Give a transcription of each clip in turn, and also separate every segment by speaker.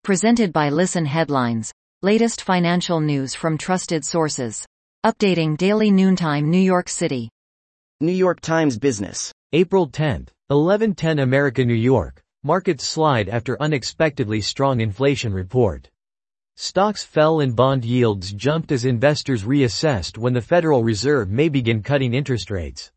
Speaker 1: Presented by Listen Headlines. Latest financial news from trusted sources. Updating daily noontime New York City.
Speaker 2: New York Times Business.
Speaker 3: April 10, 11:10 America New York. Markets slide after unexpectedly strong inflation report. Stocks fell and bond yields jumped as investors reassessed when the Federal Reserve may begin cutting interest rates.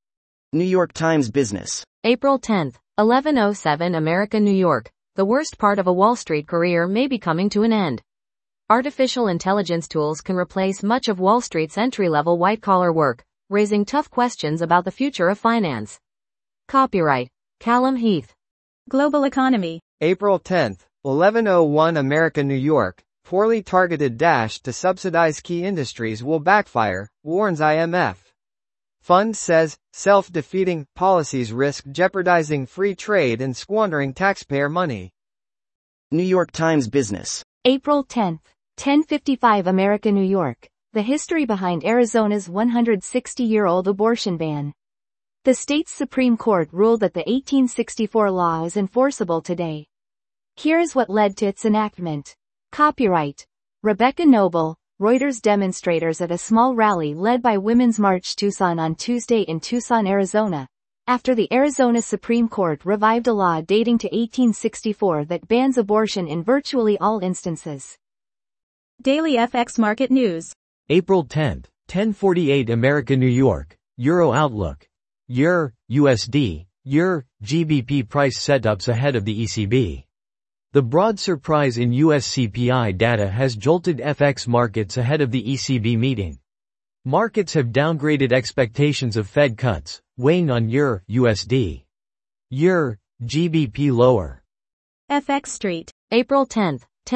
Speaker 2: New York Times Business.
Speaker 4: April 10, 11:07 America New York. The worst part of a Wall Street career may be coming to an end. Artificial intelligence tools can replace much of Wall Street's entry-level white-collar work, raising tough questions about the future of finance. Copyright Callum Heath.
Speaker 5: Global Economy.
Speaker 6: April 10, 11:01 America New York. Poorly targeted dash to subsidize key industries will backfire, warns IMF. Fund says, self-defeating policies risk jeopardizing free trade and squandering taxpayer money.
Speaker 2: New York Times Business.
Speaker 7: April 10, 10:55 America New York. The history behind Arizona's 160-year-old abortion ban. The state's Supreme Court ruled that the 1864 law is enforceable today. Here is what led to its enactment. Copyright Rebecca Noble. Reuters. Demonstrators at a small rally led by Women's March Tucson on Tuesday in Tucson, Arizona, after the Arizona Supreme Court revived a law dating to 1864 that bans abortion in virtually all instances.
Speaker 5: Daily FX Market News.
Speaker 3: April 10, 10:48 America New York. Euro Outlook. EUR, USD, EUR, GBP price setups ahead of the ECB. The broad surprise in US CPI data has jolted FX markets ahead of the ECB meeting. Markets have downgraded expectations of Fed cuts, weighing on EUR, USD. EUR, GBP lower.
Speaker 5: FX Street.
Speaker 4: April 10,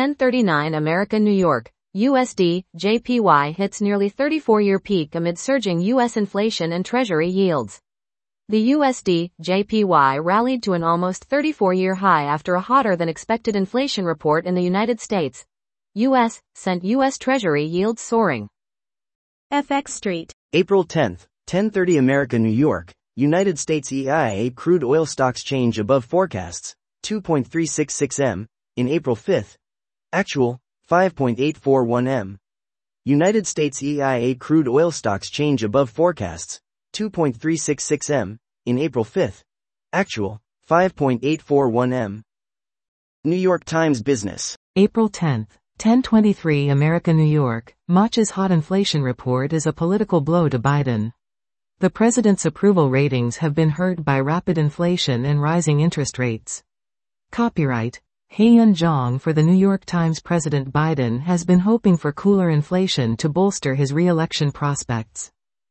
Speaker 4: 10:39 America New York. USD, JPY hits nearly 34-year peak amid surging US inflation and Treasury yields. The USD, JPY rallied to an almost 34-year high after a hotter-than-expected inflation report in the United States. U.S. sent U.S. Treasury yields soaring.
Speaker 5: FX Street.
Speaker 2: April 10, 10:30 America New York. United States EIA crude oil stocks change above forecasts, 2.366 m, in April 5. Actual, 5.841 m. United States EIA crude oil stocks change above forecasts, 2.366 m, in April 5. Actual, 5.841 m. New York Times Business.
Speaker 8: April 10, 10:23 America New York. Motch's hot inflation report is a political blow to Biden. The president's approval ratings have been hurt by rapid inflation and rising interest rates. Copyright Haeyun Jong. For the New York Times. President Biden has been hoping for cooler inflation to bolster his re-election prospects.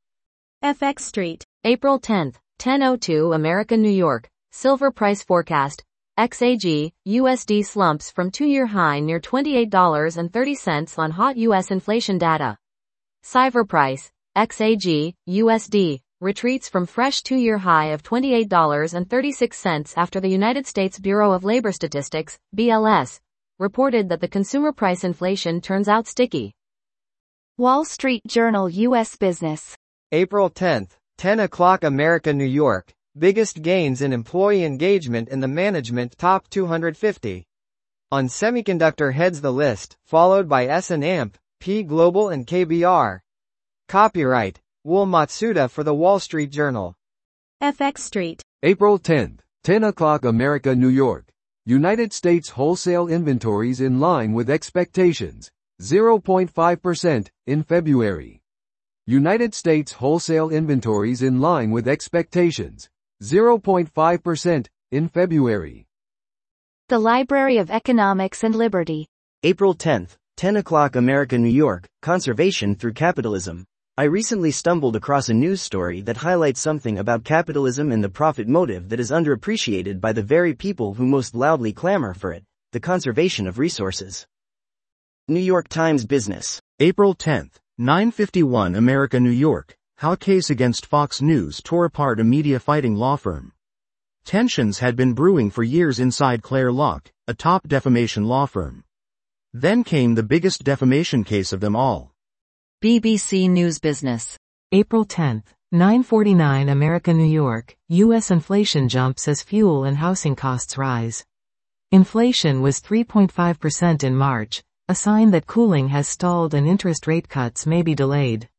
Speaker 5: FX Street.
Speaker 4: April 10, 10:02 America New York. Silver price forecast. XAG, USD slumps from two-year high near $28.30 on hot U.S. inflation data. Silver price, XAG, USD, retreats from fresh two-year high of $28.36 after the United States Bureau of Labor Statistics, BLS, reported that the consumer price inflation turns out sticky.
Speaker 7: Wall Street Journal. U.S. Business.
Speaker 6: April 10, 10 o'clock America New York. Biggest gains in employee engagement in the management top 250. On semiconductor heads the list, followed by S&P, P Global and KBR. Copyright Wool Matsuda for the Wall Street Journal.
Speaker 5: FX Street.
Speaker 9: April 10, 10 o'clock America New York. United States wholesale inventories in line with expectations, 0.5% in February. United States wholesale inventories in line with expectations, 0.5% in February.
Speaker 7: The Library of Economics and Liberty.
Speaker 2: April 10, 10 o'clock America New York. Conservation through capitalism. I recently stumbled across a news story that highlights something about capitalism and the profit motive that is underappreciated by the very people who most loudly clamor for it, the conservation of resources. New York Times Business.
Speaker 10: April 10, 9:51 America New York. How case against Fox News tore apart a media fighting law firm. Tensions had been brewing for years inside Clare Locke, a top defamation law firm. Then came the biggest defamation case of them all.
Speaker 1: BBC News Business.
Speaker 8: April 10, 9:49 America New York. U.S. inflation jumps as fuel and housing costs rise. Inflation was 3.5% in March, a sign that cooling has stalled and interest rate cuts may be delayed.